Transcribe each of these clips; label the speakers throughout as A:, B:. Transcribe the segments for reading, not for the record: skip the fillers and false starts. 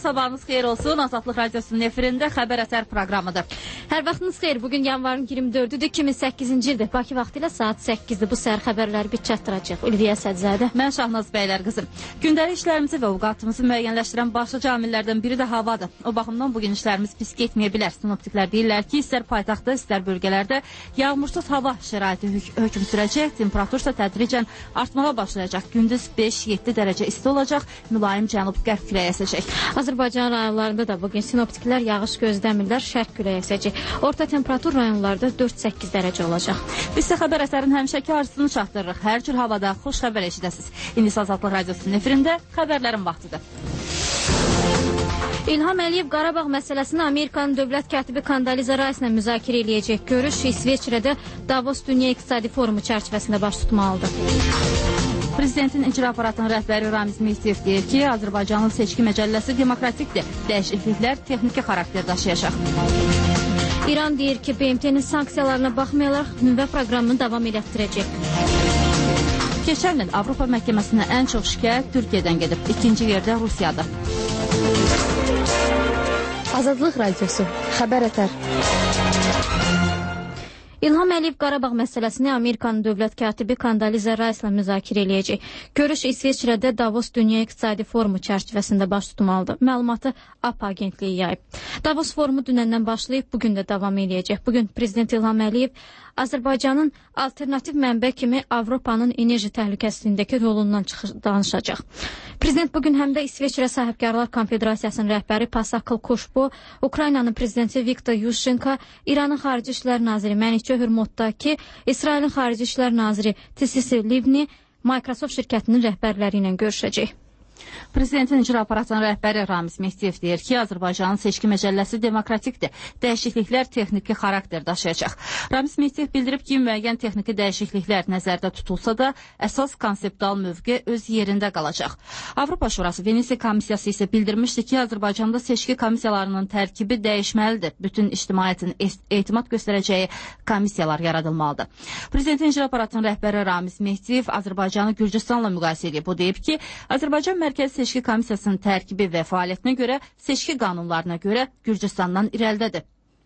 A: sabahınız xeyir olsun. Azadlıq Radiosunun efirində Xəbər Əsər proqramıdır.
B: Hər vaxtınız xeyir. Bugün yanvarın 24-dür, 2008-ci ildir. Bakı vaxtı ilə saat 8-dir. Bu səhər xəbərləri bir çatdıracaq. Ülviyə Sədzizadə.
A: Mən Şahnaz Bəylər qızım. Gündəlik işlərimizi və ovqatımızı müəyyənləşdirən başlıca amillərdən biri də havadır. O baxımdan bugün işlərimiz pis getməyə bilər. Sinoptiklər deyirlər ki, istər paytaxtda, istər bölgələrdə yağmursuz hava şəraiti hökm sürəcək. Temperatur isə tədricən artmağa başlayacaq. Gündüz 5-7 dərəcə isti olacaq. Mülayim cənub-qərb küləyi əsəcək.
B: Azərbaycan rayonlarında da bugün sinoptiklər yağış gözləmirlər, şərq küləyi əsəcək. Orta temperatur rayonlarda 4-8 dərəcə olacaq.
A: Biz də Xəbər Əsərin həmişəki arzusunu çatdırırıq. Hər cür havada xoş xəbər eşidəsiniz. İndi Azadlıq Radiosunun efirində xəbərlərin vaxtıdır.
B: İlham Əliyev Qarabağ məsələsini Amerikanın dövlət katibi Kondoliza Rice-la müzakirə eləyəcək. Görüş İsveçrədə Davos Dünya İqtisadi Forumu çərçivəsində baş tutmalıdır.
A: Prezidentin icra aparatının rəhbəri Ramiz Mehdiyev deyir ki, Azərbaycanın seçki məcəlləsi demokratikdir. Dəyişikliklər texniki xarakter daşıyacaq.
B: İran deyir ki, BMT-nin sanksiyalarına baxmayaraq nüvə proqramını davam elətdirəcək.
A: Keçən il Avropa məhkəməsinə ən çox şikayət Türkiyədən gedib. İkinci yerdə Rusiyadır.
B: Azadlıq Radiosu, Xəbər Əsər. İlham Əliyev Qarabağ məsələsini Amerikanın dövlət katibi Kondoliza Rice-la müzakirə eləyəcək. Görüş İsveçrədə Davos Dünya İqtisadi Forumu çərçivəsində baş tutmalıdır. Məlumatı AP agentliyi yayıb. Davos forumu dünəndən başlayıb, bugün də davam eləyəcək. Bugün Prezident İlham Əliyev Azərbaycanın alternativ mənbə kimi Avropanın enerji təhlükəsizliyindəki rolundan danışacaq. Prezident bugün həm də İsveçrə Sahibkarlar Konfederasiyasının rəhbəri Pasakal Koşbo, Ukraynanın prezidenti Viktor Yushchenko, İranın Xarici İşlər naziri Məlikçə Hürmotdakı, İsrailin Xarici İşlər naziri Tisisi Livni Microsoft şirkətinin rəhbərləri ilə görüşəcək.
A: Prezidentin icra aparatının rəhbəri Ramiz Mehdiyev deyir ki, Azərbaycanın seçki məcəlləsi demokratikdir. Dəyişikliklər texniki xarakter daşıyacaq. Ramiz Mehdiyev bildirib ki, müəyyən texniki dəyişikliklər nəzərdə tutulsa da, əsas konseptual mövqe öz yerində qalacaq. Avropa Şurası Venesiya komissiyası isə bildirmişdi ki, Azərbaycanda seçki komissiyalarının tərkibi dəyişməlidir. Bütün ictimaiyyətin etimad göstərəcəyi komissiyalar yaradılmalıdır. Prezidentin icra aparatının rəhbəri Ramiz Mehdiyev Azərbaycanı Gürcüstanla müqayisə edib. O deyib ki, Azərbaycan Mərkəzi Seçki Komissiyasının tərkibi və fəaliyyətinə görə, seçki qanunlarına görə Gürcüstandan irəlidədir.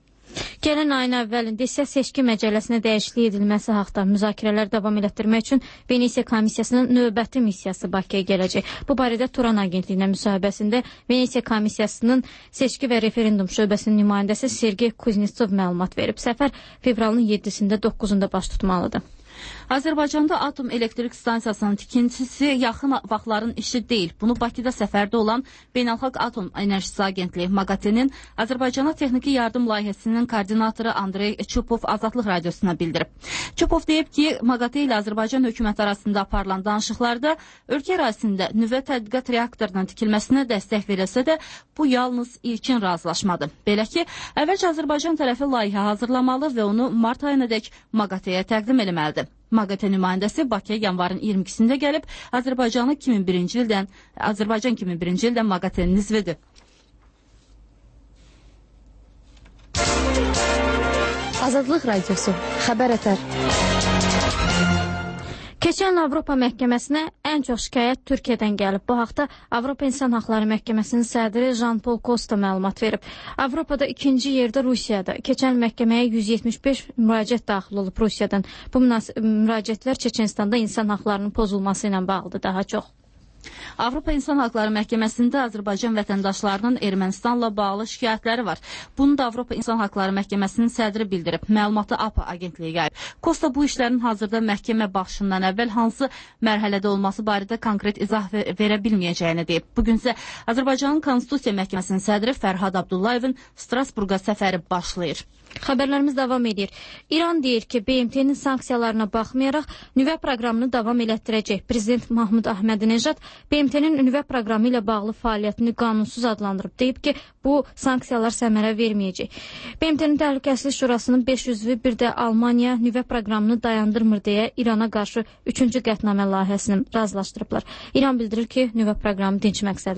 B: Gələn ayın əvvəlində isə seçki məcəlləsinə dəyişiklik edilməsi haqda müzakirələr davam elətdirmək üçün Venesiya komissiyasının növbəti missiyası Bakıya gələcək. Bu barədə Turan agentliyinə müsahibəsində Venesiya komissiyasının seçki və referendum şöbəsinin nümayəndəsi Sergey Kuznetsov məlumat verib. Səfər fevralın 7-sində 9-unda baş tutmalıdır.
A: Azərbaycanda atom elektrik stansiyasının tikintisi yaxın vaxtların işi deyil. Bunu Bakıda səfərdə olan Beynəlxalq Atom Enerjisi Agentliyi MAGATE-nin Azərbaycana texniki yardım layihəsinin koordinatoru Andrey Çupov Azadlıq Radiosuna bildirib. Çupov deyib ki, MAGATE ilə Azərbaycan hökuməti arasında aparılan danışıqlarda ölkə ərazisində nüvə tədqiqat reaktorunun tikilməsinə dəstək verilsə də, bu yalnız ilkin razılaşmadır. Belə ki, əvvəlcə Azərbaycan tərəfi layihə hazırlamalı və onu mart ayınadək MAGATE-yə təqdim etməlidir. MAGATE nümayəndəsi Bakıya yanvarın 22-sində gəlib, Azərbaycan 2001-ci ildən MAGATE-nin üzvüdür.
B: Azadlıq Radiosu, Xəbər Əsər. Keçən Avropa məhkəməsinə ən çox şikayət Türkiyədən gəlib. Bu haqda Avropa İnsan Haqları Məhkəməsinin sədri Jean-Paul Costa məlumat verib. Avropada ikinci yerdə Rusiyada. Keçən məhkəməyə 175 müraciət daxil olub Rusiyadan. Bu müraciətlər Çeçenistanda insan haqlarının pozulması ilə bağlıdır daha çox.
A: Avropa İnsan Haqları Məhkəməsində Azərbaycan vətəndaşlarının Ermənistanla bağlı şikayətləri var. Bunu da Avropa İnsan Haqları Məhkəməsinin sədri bildirib. Məlumatı APA agentliyi yayıb. Kosta bu işlərin hazırda məhkəmə baxışından əvvəl hansı mərhələdə olması barədə konkret izah verə bilməyəcəyini deyib. Bugünsə Azərbaycanın Konstitusiya Məhkəməsinin sədri Fərhad Abdullayevin Strasburqa səfəri başlayır.
B: Xəbərlərimiz davam edir. İran deyir ki, BMT-nin sanksiyalarına baxmayaraq nüvə proqramını davam elətdirəcək. Prezident Mahmud Ahmədinejad BMT-nin nüvə proqramı ilə bağlı fəaliyyətini qanunsuz adlandırıb. Deyib ki, bu sanksiyalar səmərə verməyəcək. BMT-nin Təhlükəsizlik Şurasının 5 üzvü bir də Almaniya nüvə proqramını dayandırmır deyə İrana qarşı 3-cü qətnamə layihəsini razılaşdırıblar. İran bildirir ki, nüvə proqramı dinç məqsədlidir.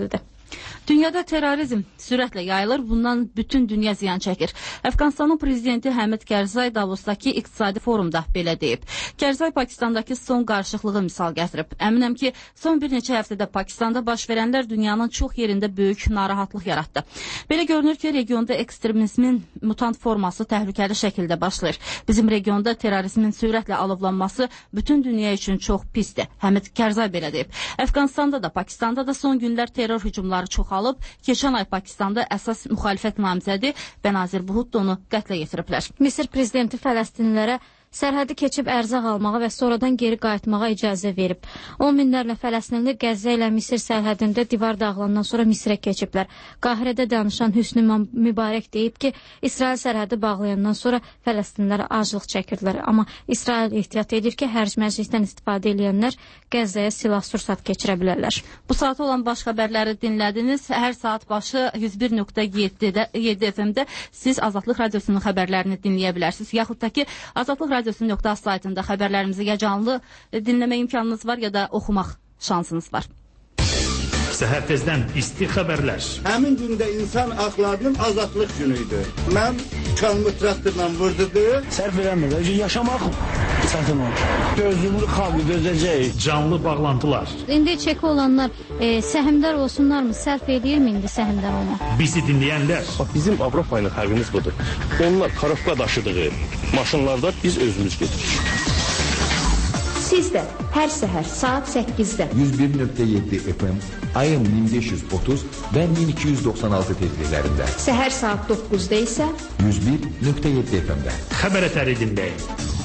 A: Dünyada terrorizm sürətlə yayılır, bundan bütün dünya ziyan çəkir. Əfqanistanın prezidenti Həmid Kərzay Davosdakı iqtisadi forumda belə deyib. Kərzay Pakistandakı son qarışıqlığı misal gətirib. Əminəm ki, son bir neçə həftədə Pakistanda baş verənlər dünyanın çox yerində böyük narahatlıq yaratdı. Belə görünür ki, regionda ekstremizmin mutant forması təhlükəli şəkildə başlayır. Bizim regionda terrorizmin sürətlə alovlanması bütün dünya üçün çox pisdir. Həmid Kərzay belə deyib. Əfqanistanda da, Pakistanda da son günlər terror hücumları çoxalıb. Keçən ay Pakistanda əsas müxalifət namizədi Benazir Bhutto onu qətlə yetiriblər.
B: Misir prezidenti Fələstinlilərə sərhədi keçib ərzaq almağa və sonradan geri qayıtmağa icazə verib. 10 minlərlə Fələstinli Qəzzə ilə Misir sərhədində divar dağılandan sonra Misirə keçiblər. Qahirədə danışan Hüsnü Mübarək deyib ki, İsrail sərhədi bağlayandan sonra Fələstinlilərə aclıq çəkirdilər. Amma İsrail ehtiyat edir ki, hərc-mərclikdən istifadə edənlər Qəzzəyə silah-sursat keçirə bilərlər.
A: Bu saat olan baş xəbərləri dinlədiniz. Hər saat başı 101.7 FM-də siz Azadlıq Radiosunun xəbərlərini dinləyə bilərsiniz. Yaxud da ki, Azadlıq Radiosu.az saytında xəbərlərimizi ya canlı dinləmə imkanınız var, ya da oxumaq şansınız var.
C: Səhər tezdən isti xəbərlər.
D: Həmin gündə insan haqlarının azadlıq günüydü. Mən çalmı traktorla vurdudu.
E: Sərf eləmir, yaşamaq çətin olur. Gözlüklü xalqı dözəcək.
C: Canlı bağlantılar.
B: İndi çeki olanlar səhmdar olsunlarmı? Sərf edirmi indi səhmdar olmaq?
C: Bizi dinləyənlər.
F: Bax, bizim Avropa ilə fərqimiz budur. Onlar karofka daşıdığı maşınlarda biz özümüz gedirik.
G: Siz də hər səhər saat 8-də
H: 101.7 FM, ayın 1530 və 1296 tezliklərində.
G: Səhər saat 9-da isə
H: 101.7 FM-də.
C: Xəbər ətəri dinləyin.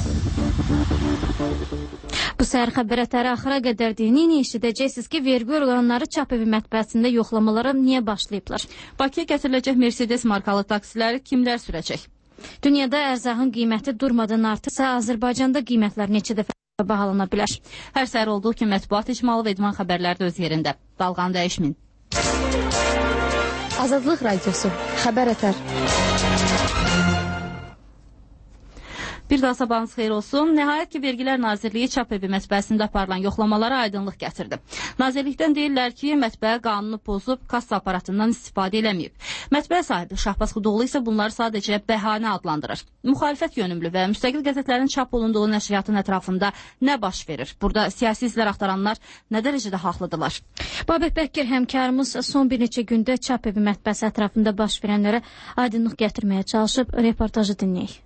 B: Bu səhər xəbər ətəri axıra qədər dinləyin, eşidəcəksiniz ki, vergi orqanları çap evi mətbəəsində yoxlamalara niyə başlayıblar?
A: Bakıya gətiriləcək Mercedes markalı taksiləri kimlər sürəcək?
B: Dünyada ərzağın qiyməti durmadan artırsa, Azərbaycanda qiymətlər neçə dəfə bahalana bilər.
A: Hər səhər olduğu kimi mətbuat icmalı və idman xəbərləri də öz yerində. Dalğanı dəyişməyin.
G: Azadlıq Radiosu, xəbər ətər.
A: Bir daha sabahınız xeyir olsun. Nəhayət ki, Vergilər Nazirliyi çap evi mətbəəsində aparılan yoxlamalara aydınlıq gətirdi. Nazirlikdən deyirlər ki, mətbəə qanunu pozub kassa aparatından istifadə eləməyib. Mətbəə sahibi Şahbaz Xudoğlu isə bunları sadəcə bəhanə adlandırır. Müxalifət yönümlü və müstəqil qəzetlərin çap olunduğu nəşriyyatın ətrafında nə baş verir? Burada siyasi izlər axtaranlar nə dərəcədə haqlıdırlar?
B: Babək Bəkir həmkarımız son bir neçə gündə çap evi mətbəəsi ətrafında baş verənlərə aydınlıq gətirməyə çalışıb, reportajı dinləyək.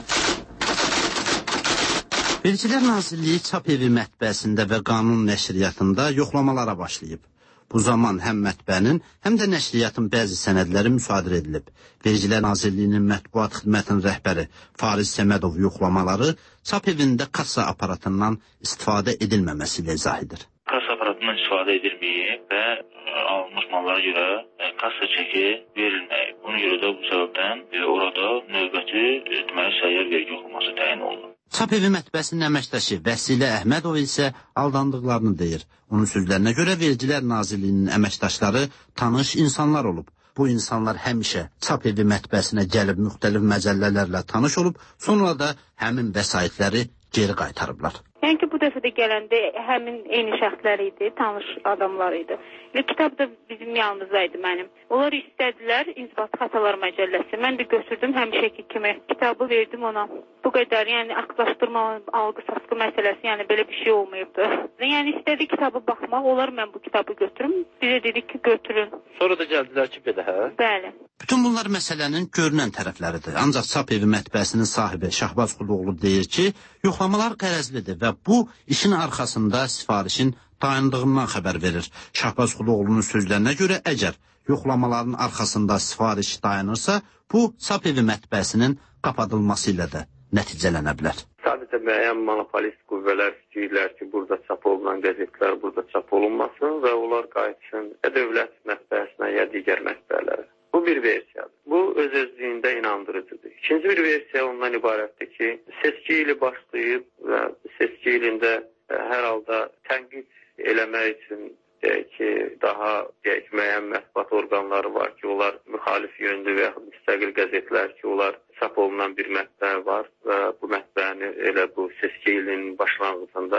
I: Vergilər Nazirliyi çap evi mətbəəsində və qanun nəşriyyatında yoxlamalara başlayıb. Bu zaman həm mətbəənin, həm də nəşriyyatın bəzi sənədləri müsadirə edilib. Vergilər Nazirliyinin mətbuat xidmətinin rəhbəri Fariz Səmədov yoxlamaları çap evində kassa aparatından istifadə edilməməsi ilə izah edir.
J: Kassa aparatından istifadə edilməyib və alınmış mallara görə kassa çeki verilməyib. Buna görə də bu səbəbdən orada növbəti səyyar vergi yoxlaması təyin olunub.
I: Çap evi mətbəəsinin əməkdaşı Vəsilə Əhmədov isə aldandıqlarını deyir. Onun sözlərinə görə Vergilər Nazirliyinin əməkdaşları tanış insanlar olub. Bu insanlar həmişə çap evi mətbəəsinə gəlib müxtəlif məcəllələrlə tanış olub, sonra da həmin vəsaitləri geri qaytarıblar.
K: Yəni ki, bu dəfə də gələndə həmin eyni şəxslər idi, tanış adamlar idi. Kitab da bizim yanımızdaydı mənim. Onlar istədilər İnzibat Xətalar məcəlləsi. Mən də götürdüm həmişəki kimi. Kitabı verdim ona. Bu qədər, yəni aktlaşdırma, alqı-saskı məsələsi, yəni belə bir şey olmayıbdı. Yəni istədi kitabı baxmaq, onlar mən bu kitabı götürüm. Bizə dedik ki, götürün.
F: Sonra da gəldilər ki, belə, hə?
K: Bəli.
I: Bütün bunlar məsələnin görünən tərəfləridir. Ancaq çap evi mətbəəsinin sahibi Şahbaz Xudoğlu deyir ki, yoxlamalar qərəzlidir və bu işin arxasında sifarişin dayandığından xəbər verir. Şahbaz Xudoğlu'nun sözlərinə görə əgər yoxlamaların arxasında sifariş dayanırsa, bu çap evi mətbəəsinin qapadılması ilə də nəticələnə bilər.
F: Sadəcə müəyyən monopolist qüvvələr istəyirlər ki, burada çap olunan qəzetlər burada çap olunmasın və onlar qayıtsın ya dövlət mətbəəsinə ya digər mətbəələrə. Bu bir versiyadır. Bu öz-özlüyündə inandırıcıdır. İkinci bir versiya ondan ibarətdir ki, seçki ili başlayıb və seçki ilində hər halda tənqid eləmək üçün ki, daha müəyyən mətbuat orqanları var ki, onlar müxalif yönlü və müstəqil qəzetlər ki, onlar çap olunan bir mətbəə var və bu mətbəəni elə bu seçki ilinin başlanğıcında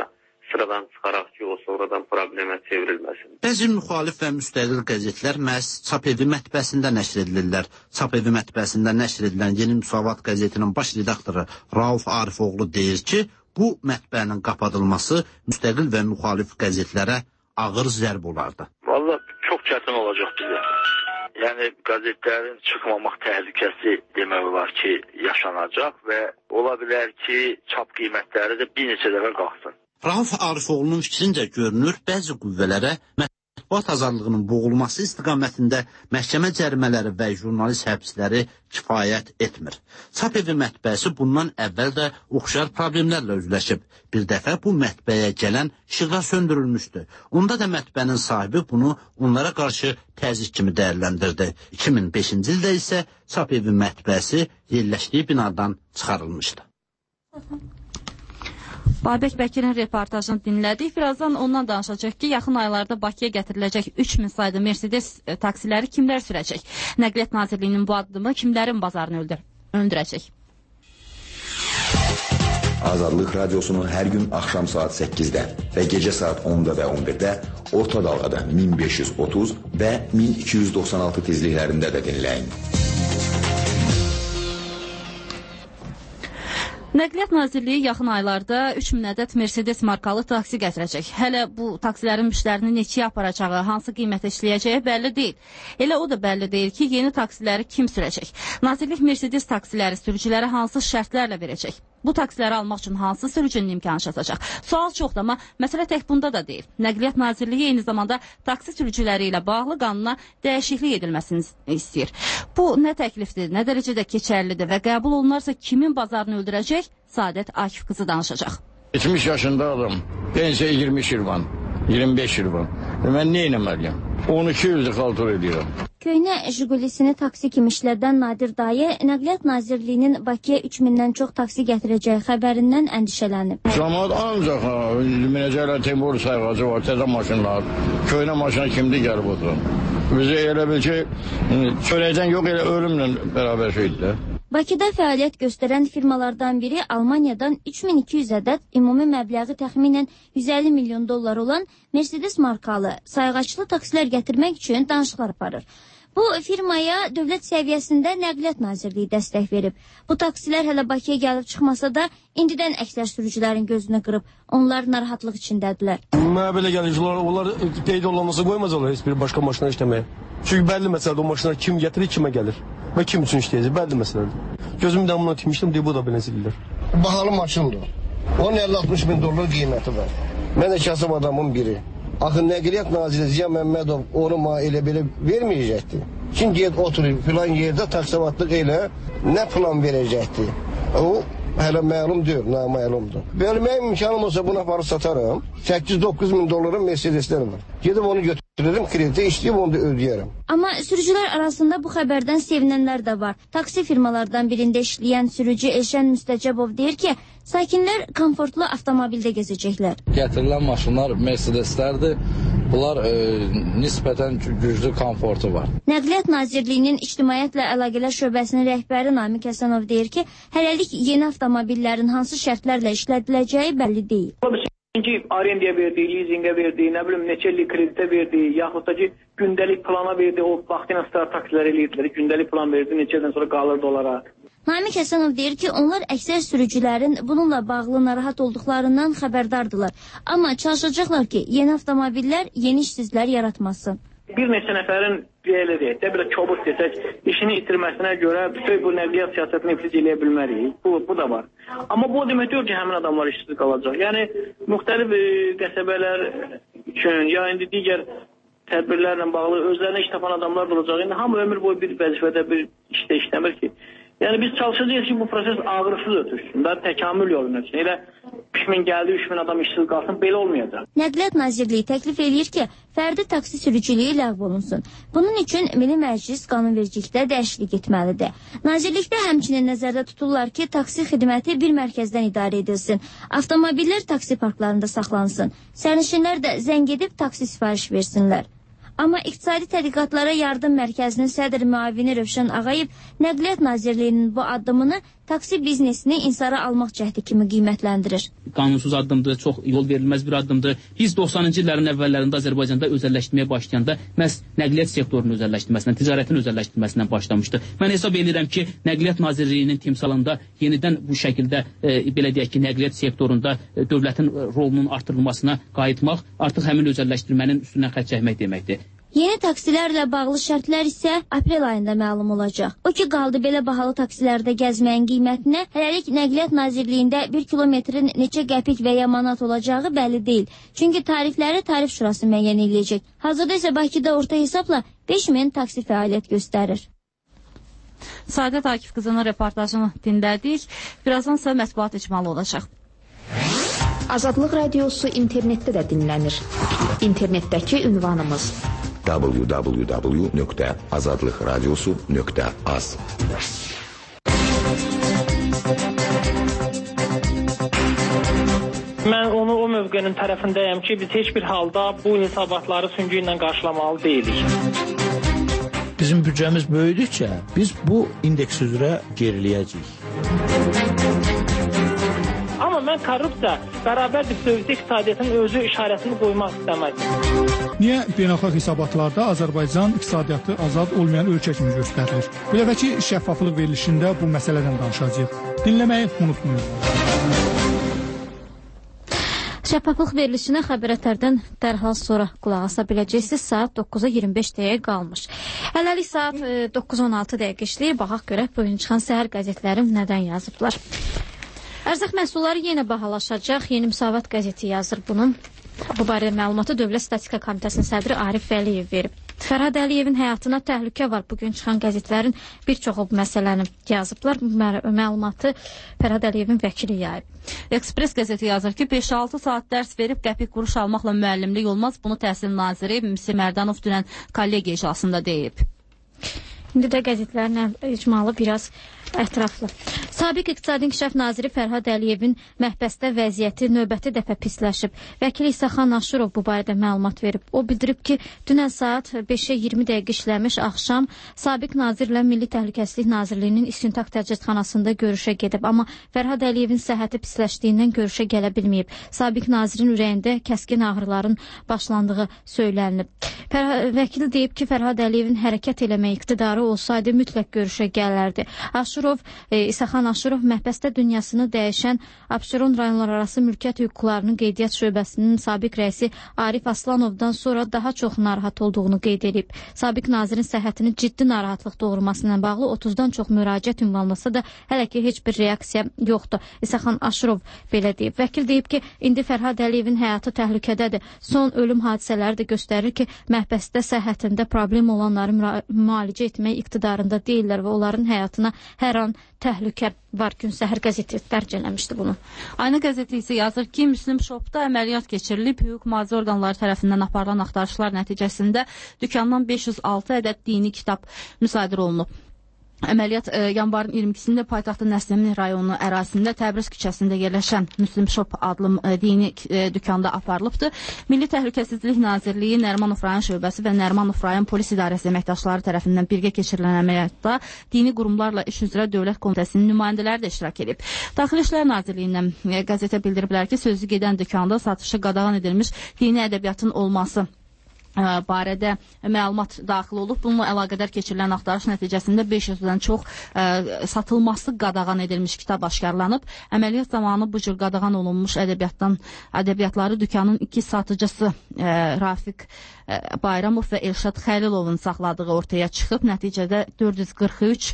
F: sıradan çıxaraq ki, o sonradan problemə çevrilməsin.
I: Bəzi müxalif və müstəqil qəzetlər məhz çap evi mətbəəsində nəşr edilirlər. Çap evi mətbəəsində nəşr edilən Yeni Müsavat qəzetinin baş redaktoru Rauf Arifoğlu deyir ki, bu mətbəənin qapadılması müstəqil və müxalif qəzetlərə ağır zərb olardı.
J: Vallahi çox çətin olacaq bizə. Yəni qəzetlərin çıxmamaq təhlükəsi demək olar ki, yaşanacaq və ola bilər ki, çap qiymətləri də bir neçə dəfə qalxsın.
I: Rauf Arifoğlu'nun fikrincə görünür, bəzi qüvvələrə mətbuat azadlığının boğulması istiqamətində məhkəmə cərimələri və jurnalist həbsləri kifayət etmir. Çap evi mətbəəsi bundan əvvəl də oxşar problemlərlə üzləşib. Bir dəfə bu mətbəəyə gələn işıqlar söndürülmüşdü. Onda da mətbəənin sahibi bunu onlara qarşı təzyiq kimi dəyərləndirdi. 2005-ci ildə isə çap evi mətbəəsi yerləşdiyi binadan çıxarılmışdı.
A: Babək Bəkirin reportajını dinlədik. Birazdan ondan danışacaq ki, yaxın aylarda Bakıya gətiriləcək 3000 sayda Mercedes taksiləri kimlər sürəcək? Nəqliyyat Nazirliyinin bu addımı kimlərin bazarını öldürəcək?
H: Azadlıq Radiosunu hər gün axşam saat 8-də və gecə saat 10-da və 11-də orta dalğada 1530 və 1296 tezliklərində də dinləyin.
A: Nəqliyyat Nazirliyi yaxın aylarda 3000 ədəd Mercedes markalı taksi gətirəcək. Hələ bu taksilərin müştərini neçəyə aparacağı, hansı qiymətə işləyəcəyi bəlli deyil. Elə o da bəlli deyil ki, yeni taksiləri kim sürəcək? Nazirlik Mercedes taksiləri sürücülərə hansı şərtlərlə verəcək? Bu taksiləri almaq üçün hansı sürücünün imkanı çatacaq? Sual çoxdur, amma məsələ tək bunda da deyil. Nəqliyyat Nazirliyi eyni zamanda taksi sürücüləri ilə bağlı qanuna dəyişiklik edilməsini istəyir. Bu nə təklifdir, nə dərəcədə keçərlidir və qəbul olunarsa kimin bazarını öldürəcək? Sadət Akif qızı danışacaq.
E: 70 yaşında adam, pensiya 20 şirvan, 25 şirvan. Mən nə etməliyəm? 1200 xaltur edirəm.
L: Köynə Jigulisini taksi kimi işlədən Nadir dayı Nəqliyyat Nazirliyinin Bakıya 3000-dən çox taksi gətirəcəyi xəbərindən əndişələnib.
E: Cəmaət ancaq minəcəklər Temur sayğacı var, təzə maşınlar. Köynə maşına kimdir gəlib oturun. Bizə elə bil ki, çörəkdən yox, elə ölümlə bərabər şeydir də.
L: Bakıda fəaliyyət göstərən firmalardan biri Almaniyadan 3200 ədəd ümumi məbləği təxminən 150 milyon dollar olan Mercedes markalı sayğaclı taksilər gətirmək üçün danışıqlar aparır. Bu firmaya dövlət səviyyəsində Nəqliyyat Nazirliyi dəstək verib. Bu taksilər hələ Bakıya gəlib çıxmasa da indidən əksər sürücülərin gözünü qırıb. Onlar narahatlıq içindədirlər.
M: Mənə belə gəlir, onlar qeyd olunması qoymazlar heç bir başqa maşına işləməyə. Çünki bəlli məsələdir, o maşınlar kim gətirir, kimə gəlir və kim üçün işləyəcək, bəlli məsələdir. Gözümü damına timişdim, deyə bu da belə zillər.
N: Bahalı maşındır. Onun 50-60 bin dollar qiyməti var. Mən də kasıb adamın biri. Axı Nəqliyyat Naziri Ziya Məmmədov onu elə belə verməyəcəkdi. Şimdi get oturur filan yerdə taksivatlıq elə nə plan verəcəkdi. O hələ məlum deyil, naməlumdur. Bölməyim imkanım olsa buna aparı satarım. 8-9 min dolların Mercedeslər var. Gedib onu götürürüm, kreditə işləyib onu da ödəyərəm.
L: Amma sürücülər arasında bu xəbərdən sevinənlər də var. Taksi firmalardan birində işləyən sürücü Elşən Müstəcəbov deyir ki, sakinlər komfortlu avtomobildə gezəcəklər.
O: Gətirilən maşınlar Mercedeslərdir. Bunlar nisbətən güclü komfortu var.
L: Nəqliyyat Nazirliyinin İctimaiyyətlə Əlaqələr Şöbəsinin rəhbəri Namiq Həsənov deyir ki, hələlik yeni avtomobillərin hansı şərtlərlə işlədiləcəyi bəlli deyil.
P: Arendaya verdi, leasingə verdi, nə bilim neçə illik kreditə verdi, yaxud da ki gündəlik plana verdi, o vaxtına start taksilər eləyirdilər, gündəlik plan verdi, neçədən sonra qalırdı onlara.
L: Namiq Həsənov deyir ki, onlar əksər sürücülərin bununla bağlı narahat olduqlarından xəbərdardılar. Amma çalışacaqlar ki, yeni avtomobillər yeni işsizlər yaratmasın.
P: Bir neçə nəfərin belə deyək də, belə kobud desək, işini itirməsinə görə bütün bu nəqliyyat siyasətini iflic eləyə bilmərik. Bu da var. Amma bu demək deyil ki, həmin adamlar işsiz qalacaq. Yəni, müxtəlif qəsəbələr üçün, ya indi digər tədbirlərlə bağlı özlərinə iş tapan adamlar da olacaq. İndi hamı ömür boyu bir vəzifədə, bir işdə işləmir ki. Yəni, biz çalışacağız ki, bu proses ağrısız ötürsün, da təkamül yoluna üçün. Elə 3000 gəldi, 3000 adam işsiz qalsın, belə olmayacaq.
L: Nəqliyyat Nazirliyi təklif eləyir ki, fərdi taksi sürücülüyü ləğv olunsun. Bunun üçün Milli Məclis qanunvericilikdə dəyişiklik etməlidir. Nazirlikdə həmçinin nəzərdə tuturlar ki, taksi xidməti bir mərkəzdən idarə edilsin. Avtomobillər taksi parklarında saxlansın. Sərnişinlər də zəng edib taksi sifariş versinlər. Amma İqtisadi Tədqiqatlara Yardım Mərkəzinin sədr müavini Rövşən Ağayev Nəqliyyat Nazirliyinin bu addımını taksi biznesini insara almaq cəhdi kimi qiymətləndirir.
Q: Qanunsuz addımdır, çox yol verilməz bir addımdır. Biz 90-cı illərin əvvəllərində Azərbaycanda özəlləşdirməyə başlayanda məhz nəqliyyat sektorunun özəlləşdirməsindən, ticarətin özəlləşdirməsindən başlamışdı. Mən hesab edirəm ki, Nəqliyyat Nazirliyinin timsalında yenidən bu şəkildə belə deyək ki, nəqliyyat sektorunda dövlətin rolunun artırılmasına qayıtmaq artıq həmin özəlləşdirmənin üstündən xətt çəkmək deməkdir.
L: Yeni taksilərlə bağlı şərtlər isə aprel ayında məlum olacaq. O ki qaldı belə bahalı taksilərdə gəzməyin qiymətinə, hələlik Nəqliyyat Nazirliyində 1 kilometrin neçə qəpik və ya manat olacağı bəlli deyil. Çünki tarifləri Tarif Şurası müəyyən edəcək. Hazırda isə Bakıda orta hesabla 5000 taksi fəaliyyət göstərir.
A: Saadət Akif qızının reportajını dinlədik. Birazdan isə mətbuat icmalı olacaq.
G: Azadlıq Radiosu internetdə də dinlənir. İnternetdəki ünvanımız
H: www.azadlıqradiosu.az.
P: Mən o mövqenin tərəfindəyəm ki, biz heç bir halda bu hesabatları süngü ilə qarşılamalı deyilik.
R: Bizim büdcəmiz böyüdükcə biz bu indeks üzrə geriləyəcəyik.
P: Amma mən korrupsiya bərabərdir dövlət iqtisadiyyatının özü işarəsini qoymaq istəmədim.
S: Niyə beynəlxalq hesabatlarda Azərbaycan iqtisadiyyatı azad olmayan ölkə kimi göstərilir? Bu dəfəki şəffaflıq verilişində bu məsələdən danışacağıq. Dinləməyi unutmayın.
B: Şəffaflıq verilişinə xəbərətlərdən dərhal sonra qulaq asa biləcəksiniz. Saat 9-a 25 dəqiqə qalmış. Hələlik saat 9-16 dəqiqə işləyir. Baxaq görək bu gün çıxan səhər qəzetlərim nədən yazıblar. Ərzaq məhsulları yenə bahalaşacaq. Yeni Müsavat qəzeti yazır bunu. Bu barədə məlumatı Dövlət Statistika Komitəsinin sədri Arif Vəliyev verib. Fərhad Əliyevin həyatına təhlükə var. Bugün çıxan qəzetlərin bir çoxu bu məsələni yazıblar. Məlumatı Fərhad Əliyevin vəkili yayıb.
A: Ekspres qəzeti yazır ki, 5-6 saat dərs verib qəpik quruş almaqla müəllimlik olmaz. Bunu Təhsil naziri Müsi Mərdanov dünən kollegiya iclasında deyib.
B: İndi də qəzetlərin icmalı biraz ətraflı. Sabiq İqtisadi İnkişaf Naziri Fərhad Əliyevin məhbəsdə vəziyyəti növbəti dəfə pisləşib. Vəkili İsaxan Aşurov bu barədə məlumat verib. O bildirib ki, dünən saat 5-ə 20 dəqiqə işləmiş axşam sabiq nazirlə Milli Təhlükəsizlik Nazirliyinin İstintaq Təcridxanasında görüşə gedib. Amma Fərhad Əliyevin səhhəti pisləşdiyindən görüşə gələ bilməyib. Sabiq nazirin ürəyində kəskin ağrıların başlandığı söylənilib. Vəkil deyib ki, Fərhad Əliyevin hərəkət eləmək iqtidarı olsaydı mütləq görüşə gələrdi. İsaxan Aşurov məhbəsdə dünyasını dəyişən Abşeron rayonlar arası mülkiyyət hüquqlarının qeydiyyat şöbəsinin sabiq rəisi Arif Aslanovdan sonra daha çox narahat olduğunu qeyd edib. Sabiq nazirin səhhətinin ciddi narahatlıq doğurmasına bağlı 30-dan çox müraciət ünvanlasa da hələ ki heç bir reaksiya yoxdur. İsaxan Aşurov belə deyib. Vəkil deyib ki, indi Fərhad Əliyevin həyatı təhlükədədir. Son ölüm hadisələri də göstərir ki, məhbəsdə səhhətində problem olanları müalicə etmək iqtidarında deyirlər və onların həyatına hər an təhlükə var. Gün səhər qəzeti dərc eləmişdi bunu.
A: Aynı qəzeti isə yazır ki, Müslim Shopda əməliyyat keçirilib. Hüquq mühafizə orqanları tərəfindən aparılan axtarışlar nəticəsində dükandan 506 ədəd dini kitab müsadir olunub. Əməliyyat yanvarın 22-sində paytaxtın Nəslimin rayonu ərazisində Təbriz küçəsində yerləşən Müslim Shop adlı dini dükanda aparılıbdır. Milli Təhlükəsizlik Nazirliyi, Nərimanov rayon şöbəsi və Nərimanov rayon polis idarəsi əməkdaşları tərəfindən birgə keçirilən əməliyyatda dini qurumlarla iş üzrə Dövlət Komitəsinin nümayəndələri də iştirak edib. Daxili İşlər Nazirliyindən qəzetə bildiriblər ki, sözü gedən dükanda satışı qadağan edilmiş dini ədəbiyyatın olması barədə məlumat daxil olub. Bununla əlaqədar keçirilən axtarış nəticəsində 500-dən çox satılması qadağan edilmiş kitab aşkarlanıb. Əməliyyat zamanı bu cür qadağan olunmuş ədəbiyyatları dükanın iki satıcısı Rafiq Bayramov və Elşad Xəlilovun saxladığı ortaya çıxıb. Nəticədə 443,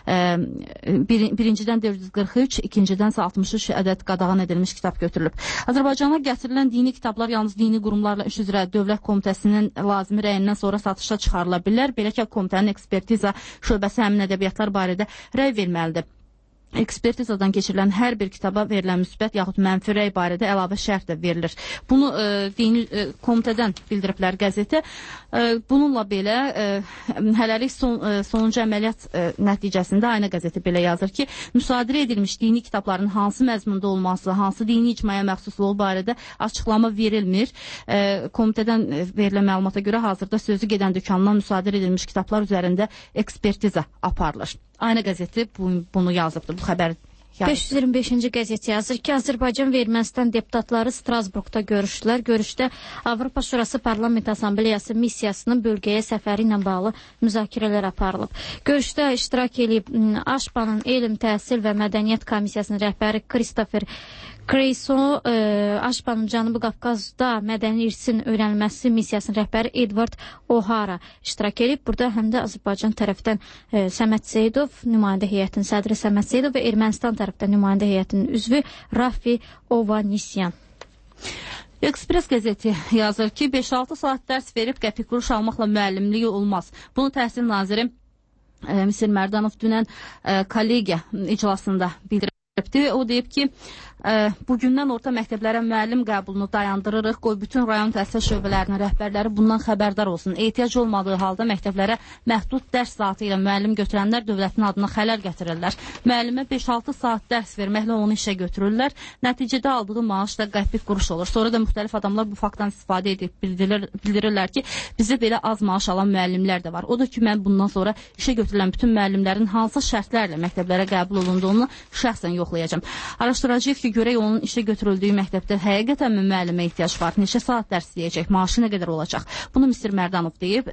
A: birincidən 443, ikincidən 63 ədəd qadağan edilmiş kitab götürülüb. Azərbaycana gətirilən dini kitablar yalnız dini qurumlarla iş üzrə Dövlət Komitəsinin lazımi rəyindən sonra satışa çıxarıla bilər. Belə ki, komitənin ekspertiza şöbəsi həmin ədəbiyyatlar barədə rəy verməlidir. Ekspertizadan keçirilən hər bir kitaba verilən müsbət yaxud mənfi rəy barədə əlavə şərh də verilir. Bunu dini komitədən bildiriblər qəzetə. Bununla belə hələlik sonuncu əməliyyat nəticəsində Aynə qəzeti belə yazır ki, müsadirə edilmiş dini kitabların hansı məzmunda olması, hansı dini icmaya məxsusluğu barədə açıqlama verilmir. Komitədən verilən məlumata görə hazırda sözü gedən dükandan müsadirə edilmiş kitablar üzərində ekspertiza aparılır. Ayna qəzeti bunu yazıbdır, bu xəbər.
B: 525-ci qəzet yazır ki, Azərbaycan və Ermənistan deputatları Strasburqda görüşdülər. Görüşdə Avropa Şurası Parlament Assambleyası missiyasının bölgəyə səfəri ilə bağlı müzakirələr aparılıb. Görüşdə iştirak edib AŞPA'nın Elm, Təhsil və Mədəniyyət Komissiyasının rəhbəri Christopher Creyson, AŞPA'nın Cənubi Qafqazda mədəni irsin öyrənilməsi missiyasının rəhbəri Edward O'Hara iştirak edib. Burada həm də Azərbaycan tərəfdən Səməd Seyidov, nümayəndə heyətinin sədri Səməd Seyidov və Ermənistan tərəfdən nümayəndə heyətinin üzvü Rafi Ovanisyan.
A: Ekspres qəzeti yazır ki, 5-6 saat dərs verib qəpik quruş almaqla müəllimliyi olmaz. Bunu Təhsil naziri Misir Mərdanov dünən kollegiya iclasında bildirib. O deyib ki, bugündən orta məktəblərə müəllim qəbulunu dayandırırıq, qoy bütün rayon təhsil şöbələrinin rəhbərləri bundan xəbərdar olsun. Ehtiyac olmadığı halda məktəblərə məhdud dərs saatı ilə müəllim götürənlər dövlətin adına xələl gətirirlər. Müəllimə 5-6 saat dərs verməklə onu işə götürürlər. Nəticədə aldığı maaş da qəpik quruş olur. Sonra da müxtəlif adamlar bu faktdan istifadə edib bildirirlər ki, bizdə belə az maaş alan müəllimlər də var. O da ki, mən bundan sonra işə götürülən bütün müəllimlərin hansı şərtlərlə məktəblərə qəbul olunduğunu şəxsən yoxlayacağım. Araşdıracağıq ki, görək onun işə götürüldüyü məktəbdə həqiqətən müəllimə ehtiyac var, neçə saat dərs deyəcək, maaşı nə qədər olacaq. Bunu Misir Mərdanov deyib.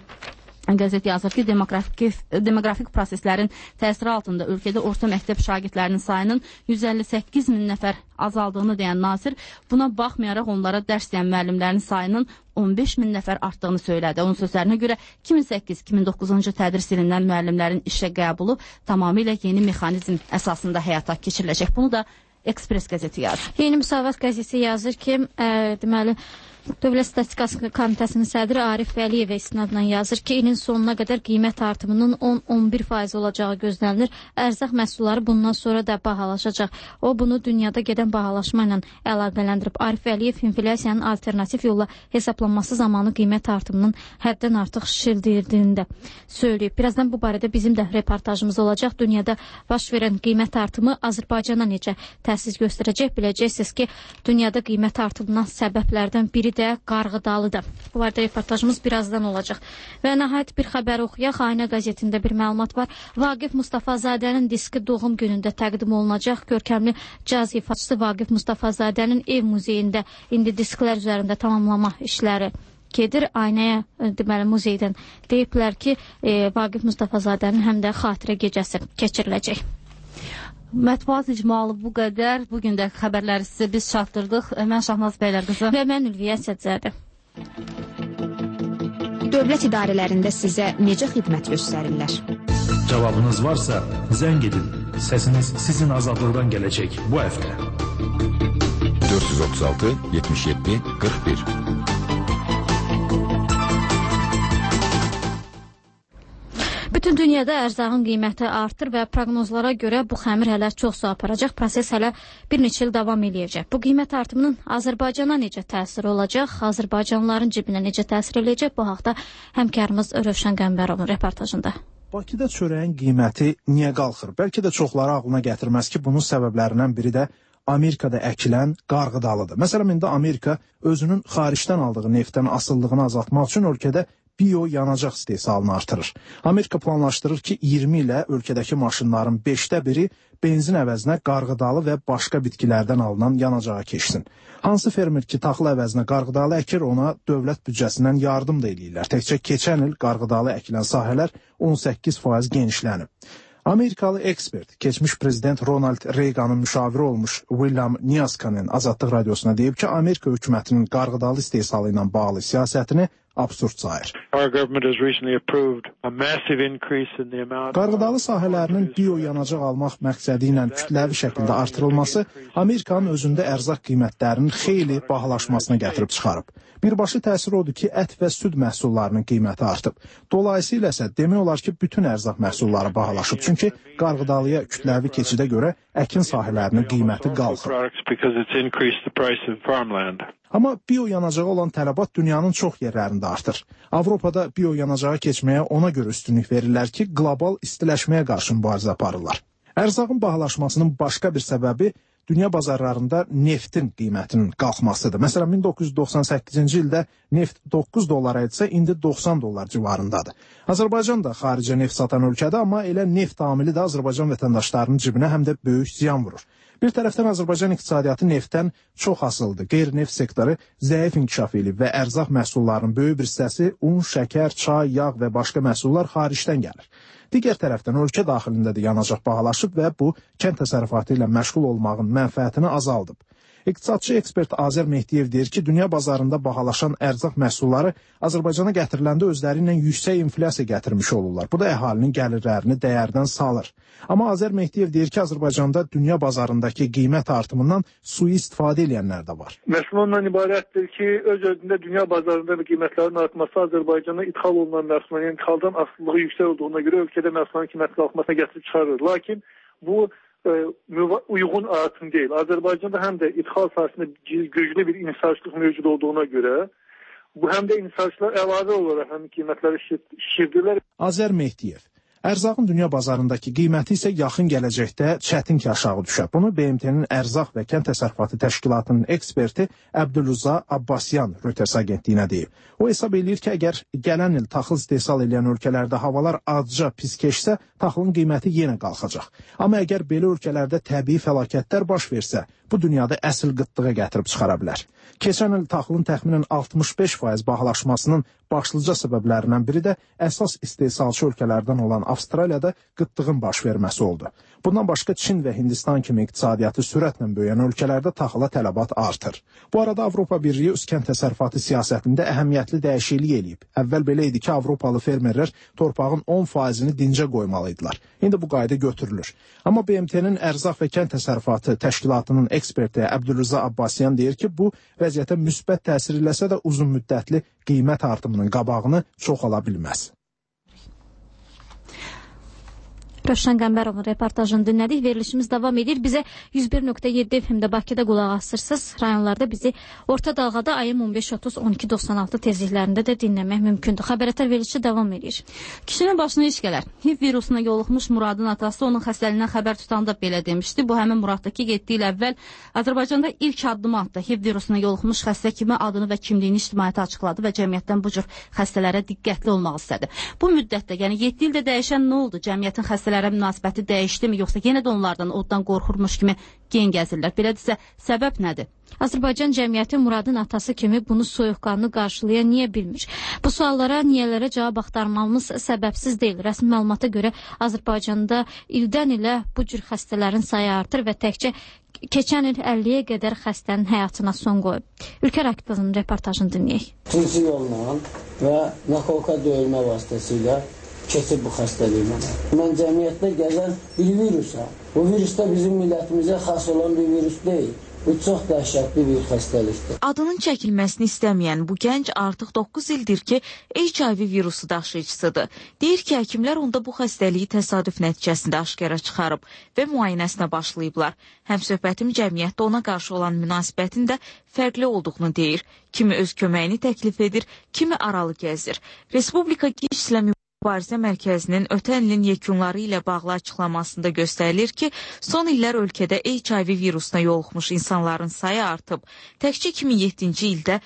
A: Qəzet yazır ki, demoqrafik proseslərin təsiri altında ölkədə orta məktəb şagirdlərinin sayının 158 min nəfər azaldığını deyən nazir, buna baxmayaraq onlara dərs deyən müəllimlərin sayının 15 min nəfər artdığını söylədi. Onun sözlərinə görə 2008-2009-cu tədris ilindən müəllimlərin işə qəbulu tamamilə yeni mexanizm əsasında həyata keçiriləcək. Bunu da Ekspres qəzeti yazır.
B: Yeni Müsavat qəzeti yazır ki, deməli, Dövlət Statistikası Komitəsinin sədri Arif Vəliyev istinadla yazır ki, ilin sonuna qədər qiymət artımının 10-11% olacağı gözlənilir. Ərzaq məhsulları bundan sonra da bahalaşacaq. O, bunu dünyada gedən bahalaşma ilə əlaqələndirib. Arif Vəliyev inflyasiyanın alternativ yolla hesablanması zamanı qiymət artımının həddən artıq şişirdiyini də söyləyib. Birazdan bu barədə bizim də reportajımız olacaq. Dünyada baş verən qiymət artımı Azərbaycana necə təsir göstərəcək? Biləcəksiniz ki, dünyada qiymət artımından səbəblərdən biri də qarğıdalıdır. Bu barədə reportajımız birazdan olacaq. Və nəhayət bir xəbər oxuyaq. Ayna qəzetində bir məlumat var. Vaqif Mustafazadənin diski doğum günündə təqdim olunacaq. Görkəmli caz ifaçısı Vaqif Mustafazadənin ev muzeyində indi disklər üzərində tamamlama işləri gedir. Aynaya deməli muzeydən deyiblər ki, Vaqif Mustafazadənin həm də xatirə gecəsi keçiriləcək.
A: Mətbuat icmalı bu qədər. Bugün də xəbərləri sizə biz çatdırdıq. Mən Şahnaz Bəylərqızı
B: və mən Ülviyə Səccədə.
G: Dövlət idarələrində sizə necə xidmət göstərirlər?
C: Cavabınız varsa zəng edin. Səsiniz sizin azadlıqdan gələcək bu həftə.
H: 436 77 41.
B: Bütün dünyada ərzağın qiyməti artır və proqnozlara görə bu xəmir hələ çox su aparacaq. Proses hələ bir neçə il davam eləyəcək. Bu qiymət artımının Azərbaycana necə təsiri olacaq? Azərbaycanlıların cibinə necə təsir eləyəcək? Bu haqda həmkarımız Rövşən Qəmbərovun reportajında.
T: Bakıda çörəyin qiyməti niyə qalxır? Bəlkə də çoxları ağlına gətirməz ki, bunun səbəblərindən biri də Amerikada əkilən qarğıdalıdır. Məsələn, indi Amerika özünün xaricdən aldığı neftdən asıllığını azaltmaq üçün ölkədə bio yanacaq istehsalını artırır. Amerika planlaşdırır ki, 20 ilə ölkədəki maşınların 5də biri benzin əvəzinə qarğıdalı və başqa bitkilərdən alınan yanacağa keçsin. Hansı fermer ki, taxıl əvəzinə qarğıdalı əkir, ona dövlət büdcəsindən yardım da eləyirlər. Təkcə keçən il qarğıdalı əkilən sahələr 18% genişlənib. Amerikalı ekspert, keçmiş prezident Ronald Reaganın müşaviri olmuş William Niaskanen Azadlıq Radiosuna deyib ki, Amerika hökumətinin qarğıdalı istehsalı ilə bağlı siyasətini absurd sayır. Qarğıdalı sahələrinin bio yanacaq almaq məqsədi ilə kütləvi şəkildə artırılması Amerikanın özündə ərzaq qiymətlərinin xeyli bahalaşmasına gətirib çıxarıb. Birbaşa təsir odur ki, ət və süd məhsullarının qiyməti artıb. Dolayısıyla isə demək olar ki, bütün ərzaq məhsulları bahalaşıb. Çünki qarğıdalıya kütləvi keçidə görə əkin sahələrinin qiyməti qalxır. Amma bio yanacağa olan tələbat dünyanın çox yerlərində artır. Avropada bio yanacağa keçməyə ona görə üstünlük verirlər ki, qlobal istiləşməyə qarşı mübarizə aparırlar. Ərzağın bahalaşmasının başqa bir səbəbi dünya bazarlarında neftin qiymətinin qalxmasıdır. Məsələn, 1998-ci ildə neft 9 dollara etsə, indi 90 dollar civarındadır. Azərbaycan da xaricə neft satan ölkədir, amma elə neft amili də Azərbaycan vətəndaşlarının cibinə həm də böyük ziyan vurur. Bir tərəfdən Azərbaycan iqtisadiyyatı neftdən çox asılıdır. Qeyri-neft sektoru zəif inkişaf edib və ərzaq məhsullarının böyük bir hissəsi un, şəkər, çay, yağ və başqa məhsullar xaricdən gəlir. Digər tərəfdən ölkə daxilində də yanacaq bahalaşıb və bu kənd təsərrüfatı ilə məşğul olmağın mənfəətini azaldıb. İqtisadçı ekspert Azər Mehdiyev deyir ki, dünya bazarında bahalaşan ərzaq məhsulları Azərbaycana gətiriləndə özləri ilə yüksək inflyasiya gətirmiş olurlar. Bu da əhalinin gəlirlərini dəyərdən salır. Amma Azər Mehdiyev deyir ki, Azərbaycanda dünya bazarındakı qiymət artımından sui-istifadə edənlər də var.
U: Məsələ ondan ibarətdir ki, öz-özündə dünya bazarında qiymətlərin artması Azərbaycana ithal olunan məhsulların, yəni ithaldan asılılığı yüksək olduğuna görə ölkədə məhsulların qiymət qalxmasına gətirib çıxarır. Lakin bu uyğun artım deyil. Azərbaycanda həm də ithal sahəsində güclü bir inhisarçılıq mövcud olduğuna görə bu həm də inhisarçılar əlavə olaraq həm qiymətləri şişirdirlər.
T: Azər Mehdiyev: Ərzağın dünya bazarındakı qiyməti isə yaxın gələcəkdə çətin ki aşağı düşər. Bunu BMT-nin Ərzaq və Kənd Təsərrüfatı Təşkilatının eksperti Əbdülrəza Abbasyan Reuters agentliyinə deyib. O hesab eləyir ki, əgər gələn il taxıl istehsal edən ölkələrdə havalar azca pis keçsə, taxılın qiyməti yenə qalxacaq. Amma əgər belə ölkələrdə təbii fəlakətlər baş versə, bu dünyada əsl qıtlığa gətirib çıxara bilər. Keçən il taxılın təxminən 65% bahalaşmasının başlıca səbəblərindən biri də əsas istehsalçı ölkələrdən olan Avstraliyada qıtlığın baş verməsi oldu. Bundan başqa Çin və Hindistan kimi iqtisadiyyatı sürətlə böyüyən ölkələrdə taxıla tələbat artır. Bu arada Avropa Birliyi öz kənd təsərrüfatı siyasətində əhəmiyyətli dəyişiklik eləyib. Əvvəl belə idi ki, Avropalı fermerlər torpağın 10%-ni dincə qoymalıydılar. İndi bu qayda götürülür. Amma BMT-nin Ərzaq və Kənd Təsərrüfatı Təşkilatının eksperti Əbdülrəza Abbasyan deyir ki, bu vəziyyətə müsbət təsir eləsə də uzun müddətli qiymət artımının qabağını çox ala bilməz.
B: Rövşən Qəmbərovun reportajını dinlədik. Verilişimiz davam edir. Bizə 101.7 FM-də Bakıda qulaq asırsınız. Rayonlarda bizi orta dalğada ayım 15:30-12:96 tezliklərində də dinləmək mümkündür. Xəbərətər verilişi davam edir.
A: Kişinin başına iş gələr. HIV virusuna yoluxmuş Muradın atası onun xəstəliyindən xəbər tutanda belə demişdi. Bu həmin Muraddakı 7 il əvvəl Azərbaycanda ilk addımı atdı. HIV virusuna yoluxmuş xəstə kimi adını və kimliyini ictimaiyyətə açıqladı və cəmiyyətdən bu cür xəstələrə diqqətli olmaq istədi. Bu müddətdə, yəni 7 ildə dəyişən nə oldu? Cəmiyyətin xəstələrə münasibəti dəyişdimi, yoxsa yenə də onlardan oddan qorxurmuş kimi gen gəzirlər? Belədirsə, səbəb nədir?
B: Azərbaycan cəmiyyəti Muradın atası kimi bunu soyuqqanlı qarşılaya niyə bilmir? Bu suallara, niyələrə cavab axtarmamız səbəbsiz deyil. Rəsmi məlumata görə Azərbaycanda ildən ilə bu cür xəstələrin sayı artır və təkcə keçən il 50-yə qədər xəstənin həyatına son qoyub. Ülkər Akifovun reportajını dinləyək.
V: Cinsi yolla və nakolka döyülmə vasitəsilə keçib bu xəstəliklə. Mən cəmiyyətdə gəzən bir virusam. Bu virus da bizim millətimizə xas olan bir virus deyil. Bu çox dəhşətli bir xəstəlikdir.
W: Adının çəkilməsini istəməyən bu gənc artıq 9 ildir ki, HIV virusu daşıyıcısıdır. Deyir ki, həkimlər onda bu xəstəliyi təsadüf nəticəsində aşkara çıxarıb və müayinəsinə başlayıblar. Həmsöhbətim cəmiyyətdə ona qarşı olan münasibətin də fərqli olduğunu deyir. Kimi öz köməyini təklif edir, kimi aralı gəzir. Respublika Gic Mübarizə Mərkəzinin ötən ilin yekunları ilə bağlı açıqlamasında göstərilir ki, son illər ölkədə HIV virusuna yoluxmuş insanların sayı artıb. Təkcə 2007-ci ildə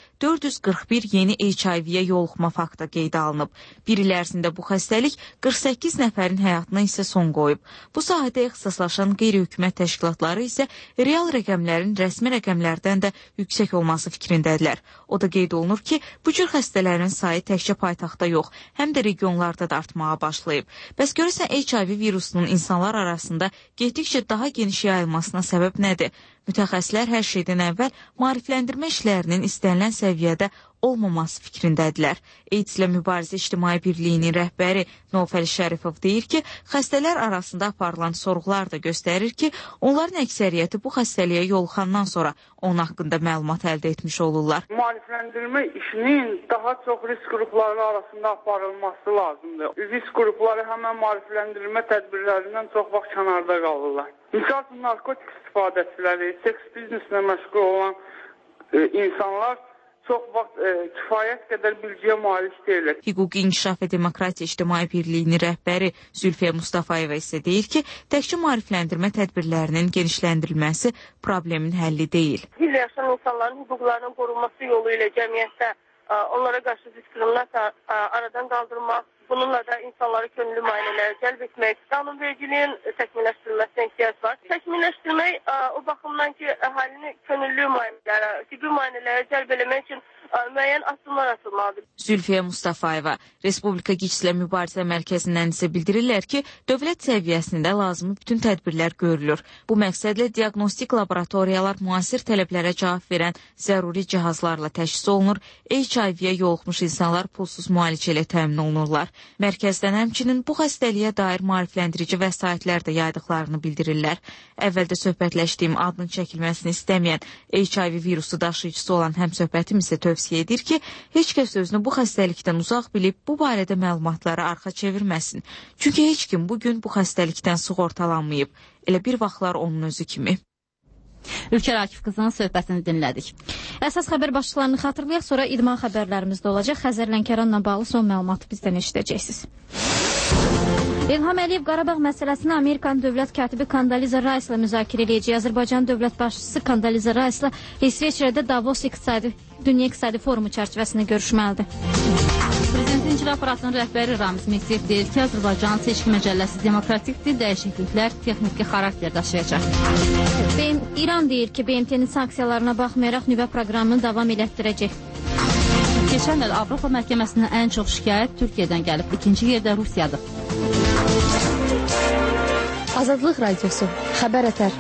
W: 441 yeni HIV-yə yoluxma faktı qeydə alınıb. Bir il ərzində bu xəstəlik 48 nəfərin həyatına isə son qoyub. Bu sahədə ixtisaslaşan qeyri-hökumət təşkilatları isə real rəqəmlərin rəsmi rəqəmlərdən də yüksək olması fikrindədirlər. O da qeyd olunur ki, bu cür xəstələrin sayı təkcə paytaxtda yox, həm də regionlarda da artmağa başlayıb. Bəs görürsən HIV virusunun insanlar arasında getdikcə daha geniş yayılmasına səbəb nədir? Mütəxəssislər hər şeydən əvvəl maarifləndirmə işlərinin istənilən səviyyədə olmaması fikrindədirlər. AIDS-lə Mübarizə İctimai Birliyinin rəhbəri Nofəli Şərifov deyir ki, xəstələr arasında aparılan sorğular da göstərir ki, onların əksəriyyəti bu xəstəliyə yoluxandan sonra onun haqqında məlumat əldə etmiş olurlar.
X: Maarifləndirmə işinin daha çox risk qrupları arasında aparılması lazımdır. Risk qrupları həmən maarifləndirmə tədbirlərindən çox vaxt kənarda qalırlar. Misal üçün, narkotik istifadəçiləri, seks biznesinə məşğul olan insanlar çox vaxt kifayət qədər bilgiyə malik deyirlər.
W: Hüquqi İnkişaf və Demokratiya İctimai Birliyinin rəhbəri Zülfiyə Mustafayeva isə deyir ki, təkcə maarifləndirmə tədbirlərinin genişləndirilməsi problemin həlli deyil.
D: Bir yaşayan insanların hüquqlarının qorunması yolu ilə cəmiyyətdə onlara qarşı diskriminasiya aradan qaldırmaq, bununla da insanları könüllü müayinələrə cəlb etmək, qanunvericiliyin təkmilləşdirilməsinə ehtiyac var. Təkmilləşdirmək o baxımdan ki, əhalini könüllü müayinələrə, tibbi müayinələrə cəlb eləmək üçün müəyyən addımlar atılmalıdır.
W: Zülfiyə Mustafayeva Respublika Gicslə Mübarizə Mərkəzindən isə bildirirlər ki, dövlət səviyyəsində lazımi bütün tədbirlər görülür. Bu məqsədlə diaqnostik laboratoriyalar müasir tələblərə cavab verən zəruri cihazlarla təşxis olunur, HIV-yə yoluxmuş insanlar pulsuz müalicə ilə təmin olunurlar. Mərkəzdən həmçinin bu xəstəliyə dair maarifləndirici vəsaitlər də yaydıqlarını bildirirlər. Əvvəldə söhbətləşdiyim adının çəkilməsini istəməyən HIV virusu daşıyıcısı olan həmsöhbətim isə tövsiyə edir ki, heç kəs özünü bu xəstəlikdən uzaq bilib bu barədə məlumatlara arxa çevirməsin. Çünki heç kim bugün bu xəstəlikdən sığortalanmayıb. Elə bir vaxtlar onun özü kimi.
A: Ülkər Akif qızının söhbətini dinlədik.
B: Əsas xəbər başlıqlarını xatırlayaq, sonra idman xəbərlərimiz də olacaq. Xəzər Lənkəranla bağlı son məlumatı bizdən eşidəcəksiniz. İlham Əliyev Qarabağ məsələsini Amerikan dövlət katibi Kondoliza Rice ilə müzakirə edəcək. Azərbaycan dövlət başçısı Kondoliza Rice ilə İsveçrədə Davos Dünya İqtisadi Forumu çərçivəsində görüşməlidir.
A: Prezidentin icra aparatının rəhbəri Ramiz Mehdiyev deyir ki, Azərbaycanın seçki məcəlləsi demokratikdir, dəyişikliklər texniki xarakter daşıyacaq.
B: İran deyir ki, BMT-nin sanksiyalarına baxmayaraq nüvə proqramını davam elətdirəcək.
A: Keçən il Avropa məhkəməsinin ən çox şikayət Türkiyədən gəlib. İkinci yerdə Rusiyadır.
B: Azadlıq Radiosu, Xəbər Ətər.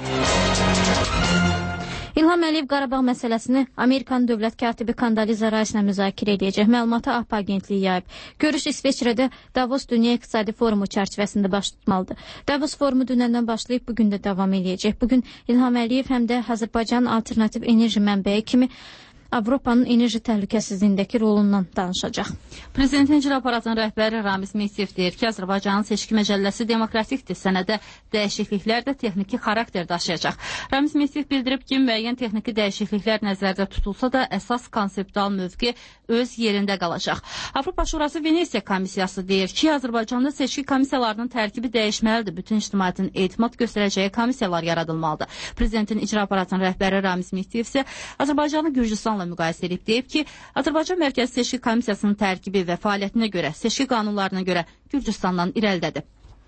B: İlham Əliyev Qarabağ məsələsini Amerikan dövlət katibi Kondoliza Rice ilə müzakirə edəcək. Məlumatı AP agentliyi yayıb. Görüş İsveçrədə Davos Dünya İqtisadi Forumu çərçivəsində baş tutmalıdır. Davos forumu dünəndən başlayıb bugün də davam edəcək. Bugün İlham Əliyev həm də Azərbaycanın alternativ enerji mənbəyi kimi Avropanın enerji təhlükəsizliyindəki rolundan danışacaq.
A: Prezidentin icra aparatının rəhbəri Ramiz Mehdiyev deyir ki, Azərbaycanın seçki məcəlləsi demokratikdir, sənədə dəyişikliklər də texniki xarakter daşıyacaq. Ramiz Mehdiyev bildirib ki, müəyyən texniki dəyişikliklər nəzərdə tutulsa da əsas konseptual mövqe öz yerində qalacaq. Avropa Şurası Venesiya Komissiyası deyir ki, Azərbaycanda seçki komissiyalarının tərkibi dəyişməlidir, bütün ictimaiyyətin etimad göstərəcəyi komissiyalar yaradılmalıdır. Prezidentin icra aparatının rəhbəri Ramiz Mehdiyev isə Azərbaycanı Gürcüstan müqayisə edib deyib ki, Azərbaycan Mərkəzi Seçki Komissiyasının tərkibi və fəaliyyətinə görə, seçki qanunlarına görə Gürcüstandan irəlidədir.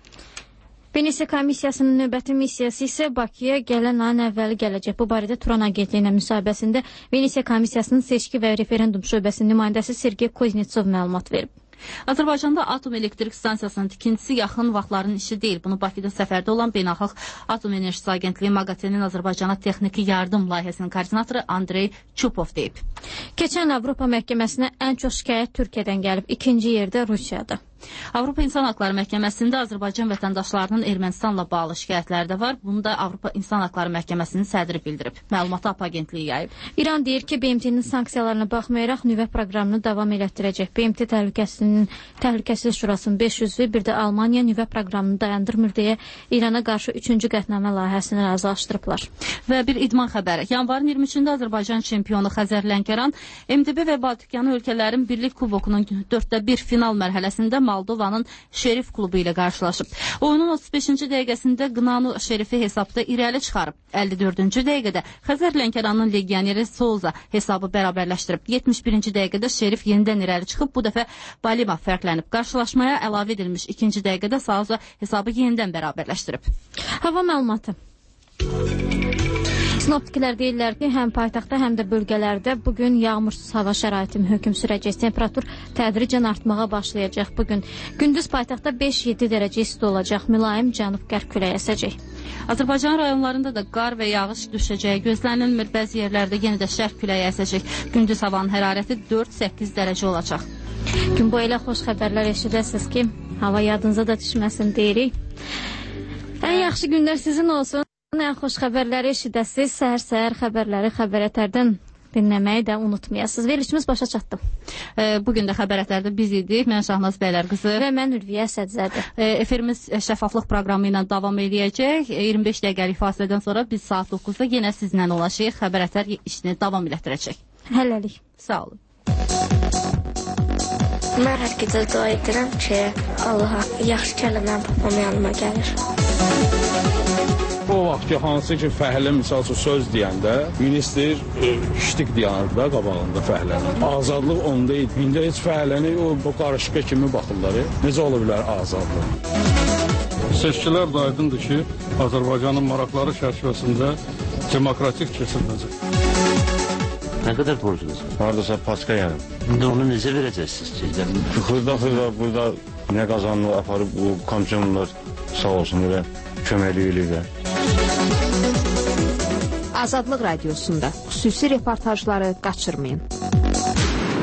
B: Venesiya Komissiyasının növbəti missiyası isə Bakıya gələn ayın əvvəli gələcək. Bu barədə Turan agentliyinə müsahibəsində Venesiya Komissiyasının seçki və referendum şöbəsinin nümayəndəsi Sergey Kuznetsov məlumat verib.
A: Azərbaycanda atom elektrik stansiyasının tikintisi yaxın vaxtların işi deyil. Bunu Bakıda səfərdə olan Beynəlxalq Atom Enerjisi Agentliyi Magatenin Azərbaycana texniki yardım layihəsinin koordinatoru Andrey Çupov deyib.
B: Keçən Avropa məhkəməsinə ən çox şikayət Türkiyədən gəlib, ikinci yerdə Rusiyada.
A: Avropa İnsan Haqları Məhkəməsində Azərbaycan vətəndaşlarının Ermənistanla bağlı şikayətləri də var. Bunu da Avropa İnsan Haqları Məhkəməsinin sədri bildirib. Məlumatı AP agentliyi yayıb.
B: İran deyir ki, BMT-nin sanksiyalarına baxmayaraq nüvə proqramını davam elətdirəcək. BMT Təhlükəsizlik Şurasının 500 üzvü bir də Almaniya nüvə proqramını dayandırmır deyə İrana qarşı 3-cü qətnamə layihəsini razılaşdırıblar.
A: Və bir idman xəbəri. Yanvarın 23-də Azərbaycan çempionu Xəzər Lənkəran MDB və Baltikyanı ölkələrin Birlik Kubokunun 4-1 final mərhələsində Moldovanın Şerif klubu ilə qarşılaşıb. Oyunun 35-ci dəqiqəsində Qnanu Şerifi hesabda irəli çıxarıb. 54-cü dəqiqədə Xəzər Lənkəranın legioneri Souza hesabı bərabərləşdirib. 71-ci dəqiqədə Şerif yenidən irəli çıxıb. Bu dəfə Balima fərqlənib. Qarşılaşmaya əlavə edilmiş 2-ci dəqiqədə Souza hesabı yenidən bərabərləşdirib.
B: Hava məlumatı. Sinoptiklər deyirlər ki, həm paytaxtda, həm də bölgələrdə bugün yağmursuz hava şəraiti hökm sürəcək. Temperatur tədricən artmağa başlayacaq bugün. Gündüz paytaxtda 5-7 dərəcə isti olacaq. Mülayim cənub-qərb küləyi əsəcək.
A: Azərbaycan rayonlarında da qar və yağış düşəcəyi gözlənilmir. Bəzi yerlərdə yenə də şərq küləyi əsəcək. Gündüz havanın hərarəti 4-8 dərəcə olacaq.
B: Gün boyu elə xoş xəbərlər eşidəsiniz ki, hava yadınıza da düşməsin deyirik. Ən yaxşı günlər sizin olsun. Ən xoş xəbərləri eşidəsiniz. Səhər-səhər xəbərləri Xəbər Ətərdən dinləməyi də unutmayasınız. Verilişimiz başa çatdı.
A: Bugün də Xəbər Ətərdə biz idik. Mən Şahnaz Bəylər qızı.
B: Və mən Ülviyə Sədzədə.
A: Efirimiz şəffaflıq proqramı ilə davam edəcək. 25 dəqiqəlik fasilədən sonra biz saat 9-da yenə sizinlə olacağıq. Xəbər Ətər işini davam elətdirəcək.
B: Hələlik.
A: Sağ olun.
F: Mən hər gecə dua edirəm ki, Allaha yaxşı kəlmələr tapmam yanıma gəlir.
I: O vaxt ki, hansı ki, fəhlə misal üçün söz deyəndə, minister ştik dayanırdı da qabağında fəhlənin. Azadlıq onda idi. İndi heç fəhləni o qarışqa kimi baxırlar. Necə ola bilər azadlıq? Seçkilər də aydındır ki, Azərbaycanın maraqları çərçivəsində demokratik keçiriləcək.
J: Nə qədər borcunuz var?
I: Haradasa paçka yəni.
J: İndi onu necə verəcəksiniz ki?
I: Xırda burada nə qazanını aparıb bu komissiyonlar sağ olsun elə köməklik eləyirlər.
K: Azadlıq Radiosunda xüsusi reportajları qaçırmayın.